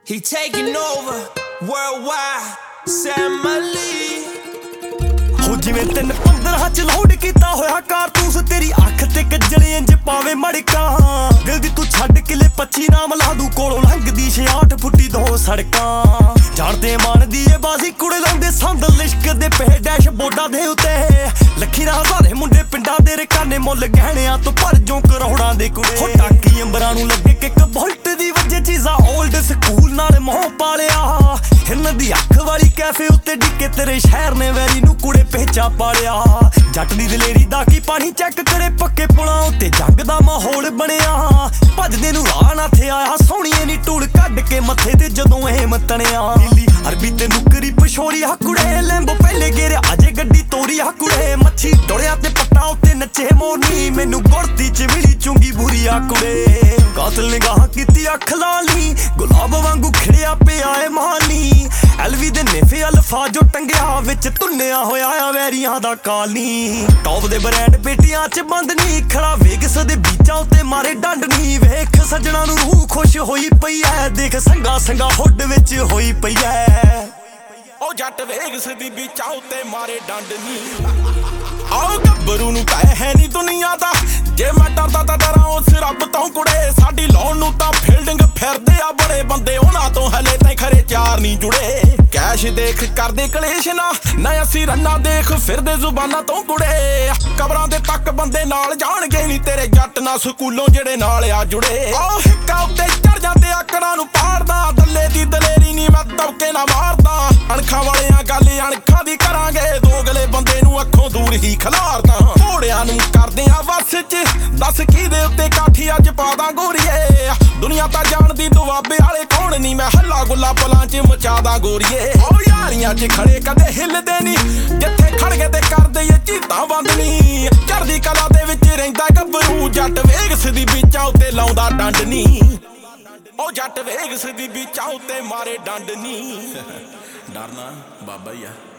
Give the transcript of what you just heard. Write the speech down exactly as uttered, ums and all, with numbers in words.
He taking over worldwide, Samali ਹੋ ਜਿਵੇਂ ਤਿੰਨ ਪੰਦਰਾਂ ਚ ਲੋਡ ਕੀਤਾ ਹੋਇਆ ਕਾਰਤੂਸ ਤੇਰੀ ਅੱਖ ਤੇ ਕੱਜਲੇ ਇੰਜ ਪਾਵੇ ਮੜਕਾਂ ਦਿਲ ਦੀ ਤੂੰ ਛੱਡ ਕਿਲੇ ਪੱਚੀ ਨਾਮ ਲਾ ਦੂ ਕੋਲੋਂ ਲੰਘਦੀ ਛਿਆਹਠ ਫੁੱਟੀ ਦੋ ਸੜਕਾਂ ਜਾਣਦੇ ਮਾਣਦੀ ਏ ਬਾਜ਼ੀ ਕੁੜੇ ਲਾਉਂਦੇ ਸੰਦ ਲਿਸ਼ਕਦੇ ਪਏ ਡੈਸ਼ ਬੋਰਡਾਂ ਦੇ ਉੱਤੇ ਲੱਖੀ ਨਾ ਹਜ਼ਾਰੇ ਮੁੰਡੇ ਪਿੰਡਾਂ ਦੇ ਰਕਾਨੇ ਮੁੱਲ ਗਹਿਣਿਆਂ ਤੋਂ ਭਰ ਜੋ ਕਰੋੜਾਂ ਦੇ ਕੁੜੇ ਹੋ ਟਾਕੀ ਅੰਬਰਾਂ ਨੂੰ ਲੱਗੇ ਕਿੱਕ ਬੁਲਟ ਦੀ ਵਜੇ ਚੀਜ਼ਾਂ ਓਲਡ ਸਕੂਲ ਨਾਲ ਮੋਹ ਪਾਲਿਆ ਹਿਰਨ ਦੀ ਅੱਖ ਵਾਲੀ ਕੈਫੇ ਉੱਤੇ ਡਿੱਕੇ ਤੇਰੇ ਸ਼ਹਿਰ ਨੇ ਵੈਰੀ ਨੂੰ ਕੁੜੇ ਪਹਿਚਾ ਪਾਲਿਆ ਜੱਟ ਦੀ ਦਲੇਰੀ ਦਾ ਕੀ ਪਾਣੀ ਚੈੱਕ ਕਰੇ ਪੱਕੇ ਪੁਲਾਂ ਉੱਤੇ ਜੰਗ ਦਾ ਮਾਹੌਲ ਬਣਿਆ ਭੱਜਦੇ ਨੂੰ ਰਾਹ ਨਾ ਥੇ ਆਇਆ ਸੋਹਣੀਏ ਨੀ ਟੂਲ ਕੱਢ ਕੇ ਮੱਥੇ ਤੇ ਜਦੋਂ ਇਹ ਮਤਣਿਆ ਨੀਲੀ ਅਰਬੀ ਤੇ ਨੁਕਰੀ ਪਸ਼ੋਰੀ ਹਕੁੜੇ ਲੈਂਬੋ ਪਹਿਲੇ ਗੇਰੇ ਅਜੇ ਗੱਡੀ ਤੋਰੀ ਹਕੁੜੇ ਮੱਛੀ ਡੋਲਿਆ ਤੇ ਪੱਟਾਂ ਉੱਤੇ ਨੱਚੇ ਮੋਰਨੀ ਮੈਨੂੰ ਗੁੜਤੀ ਚ ਮਿਲੀ ਚੁੰਗੀ ਬੁਰੀ ਆ ਕੁੜੇ ਕਾਤਲ ਨਿਗਾਹ ਕੀਤੀ ਅੱਖ ਲਾਲੀ ਗੁਲਾਬ ਵਾਂਗੂ ਖਿੜਿਆ ਪਿਆ ਏ ਮਹਾਨੀ ਐਲਵੀ ਦੇ ਨੇਫੇ ਅਲਫਾ ਜੋ ਟੰਗਿਆ ਵਿੱਚ ਧੁੰਨਿਆ ਹੋਇਆ ਆ ਵੈਰੀਆਂ ਦਾ ਕਾਲੀ ਟੌਪ ਦੇ ਬ੍ਰਾਂਡ ਪੇਟੀਆਂ ਚ ਬੰਦ ਨਹੀਂ ਖੜਾ ਵੇਗਸ ਦੇ ਬੀਚਾਂ ਉੱਤੇ ਮਾਰੇ ਡੰਡ ਨਹੀਂ ਵੇਖ ਸੱਜਣਾ ਨੂੰ ਰੂਹ ਖੁਸ਼ ਹੋਈ ਪਈ ਐ ਦੇਖ ਸੰਗਾ ਸੰਗਾ ਹੁੱਡ ਵਿੱਚ ਹੋਈ ਪਈ ਐ ਉਹ ਜੱਟ ਵੇਗਸ ਦੀ ਬੀਚਾਂ ਉੱਤੇ ਮਾਰੇ ਡੰਡ ਨਹੀਂ ਆਓ ਗੱਭਰੂ ਨੂੰ ਕਹਿ ਹੈ ਨੀ ਦੁਨੀਆ ਦਾ ਜੇ ਮੈਂ ਡਰਦਾ ਤਾਂ ਡਰਾਂ ਉਸ ਰੱਬ ਤੋਂ ਕੁੜੇ ਸਾਡੀ ਲਾਉਣ ਨੂੰ ਤਾਂ ਫੀਲਡਿੰਗ ਫਿਰਦੇ ਆ ਬੜੇ ਬੰਦੇ ਉਹਨਾਂ ਤੋਂ ਹਲੇ ਤਾਂ ਖਰੇ ਚਾਰ ਨਹੀਂ ਜੁੜੇ ਕੈਸ਼ ਦੇਖ ਕਰਦੇ ਕਲੇਸ਼ ਨਾ ਨਾ ਅਸੀਂ ਰੰਨਾ ਦੇਖ ਫਿਰਦੇ ਜ਼ੁਬਾਨਾਂ ਤੋਂ ਕੁੜੇ ਕਬਰਾਂ ਦੇ ਤੱਕ ਬੰਦੇ ਨਾਲ ਜਾਣਗੇ ਨਹੀਂ ਤੇਰੇ ਜੱਟ ਨਾ ਸਕੂਲੋਂ ਜਿਹੜੇ ਨਾਲ ਆ ਜੁੜੇ ਆਹ ਹਿੱਕਾ ਉੱਤੇ ਚੜ ਜਾਂਦੇ ਆਕੜਾਂ ਨੂੰ ਪਾੜਦਾ ਦੱਲੇ ਦੀ ਦਲੇਰੀ ਨਹੀਂ ਮੈਂ ਦਬਕੇ ਨਾ ਮਾਰਦਾ ਅਣਖਾਂ ਵਾਲਿਆਂ ਗੱਲ ਅਣਖਾਂ ਦੀ ਕਰਾਂਗੇ ਦੋਗਲੇ ਬੰਦੇ ਨੂੰ ਅੱਖੋਂ ਦੂਰ ਹੀ ਖਿਲਾਰਦਾ ਘੋੜਿਆਂ ਨੂੰ ਕਰਦੇ ਆ ਵਸ ਚ ਦੱਸ ਕੀ ਦੇ ਉੱਤੇ ਕਾਠੀ ਅੱਜ ਪਾਦਾ ਗੋਰੀਏ ਦੁਨੀਆ ਤਾਂ ਜਾਣਦੀ ਦੁਆਬੇ ਵਾਲੇ ਕੌਣ ਨਹੀਂ ਮੈਂ ਹੱਲਾ ਗੁੱਲਾ ਪਲਾਂ ਚ ਮਚਾਦਾ ਗੋਰੀਏ ਉਹ ਯਾਰੀਆਂ ਚ ਖੜੇ ਕਦੇ ਹਿੱਲਦੇ ਨਹੀਂ ਜਿੱਥੇ ਖੜ ਗਏ ਤੇ ਕਰਦੇ ਇਹ ਚੀਤਾਂ ਬੰਦ ਨਹੀਂ ਚੜ੍ਹਦੀ ਕਲਾ ਦੇ ਵਿੱਚ ਰਹਿੰਦਾ ਗੱਭਰੂ ਜੱਟ ਵੇਗਸ ਦੀ ਬੀਚਾਂ ਉੱਤੇ ਲਾਉਂਦਾ ਡੰਡ ਨਹੀਂ ਉਹ ਜੱਟ ਵੇਗਸ ਦੀ ਬੀਚਾਂ ਉੱਤੇ ਮਾਰੇ ਡੰਡ ਨਹੀਂ ਡਰਨਾ ਬਾਬਾ ਹੀ ਆ